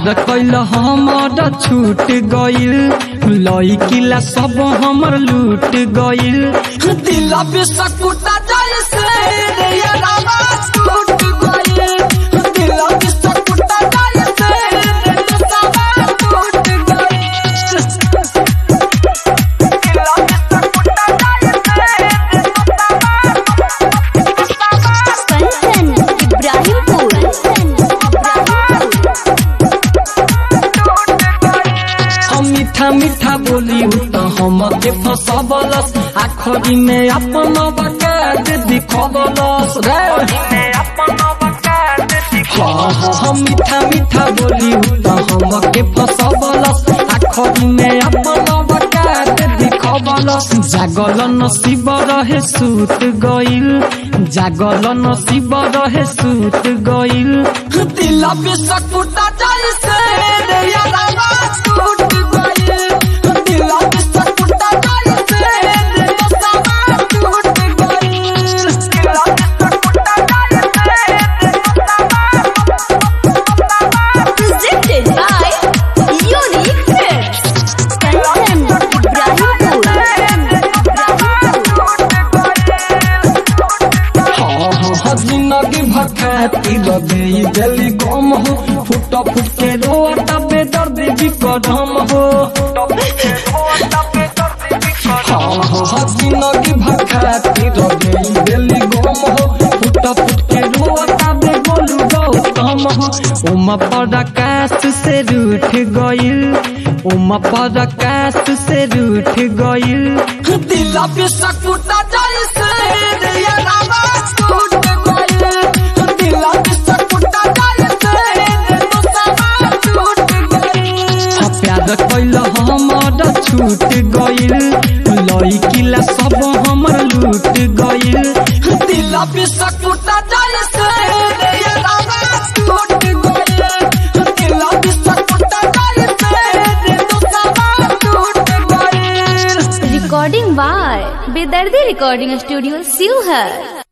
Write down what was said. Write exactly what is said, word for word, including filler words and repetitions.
प्यार कैल हमर छूट गइल, लइकिला सब हमर लूट गइल। दिल बिस्कुटा जैसे रे यारावा टूट गइल, दिल बिस्कुटा जैसे रे यारावा टूट गइल, दिल बिस्कुटा जैसे रे कंचन इब्राहिमपुर। हम मीठा मीठा बोली तो हम के फसबलस, आखरी में अपन बकाद दिखबलस रे। हाँ हाँ हम मीठा मीठा बोली तो हम के फसबलस, आखरी में अपन बकाद दिखबलस। जागल नसीब रहे सूत गइल, जागल नसीब रहे सूत गइल। दिल बिस्कुटा जैसे रे यारावा टूट गइल, दिल बिस्कुटा जैसे रे यारावा टूट गइल, दिल बिस्कुटा जैसे रे Presented by Unique Films। Kanchan Ibrahimpur. हाँ हाँ जिंदगी भखाती लगे दिली गम हो, फुट फुट के रोता बेदर्द भी कदम हो। हाँ हाँ जिंदगी भखाती लगे दिली गम हो, फुट फुट के रोता बे बोलू गौतम हो। उमा पर आकाश से रूठ गइल, उमा पर आकाश से रूठ गइल। दिल बिस्कुटा जैसे रे यारावा टूट गइल, दिल बिस्कुटा जैसे रे यारावा टूट गइल। हाँ प्यार कैल हमर छूट गइल, लइकिला सब हमर लूट गइल। दिल बिस्कुटा जैसे रे यारावा टूट गइल, दिल बिस्कुटा जैसे रे यारावा टूट गइल। Recording by Bedardi recording studio Sheohar.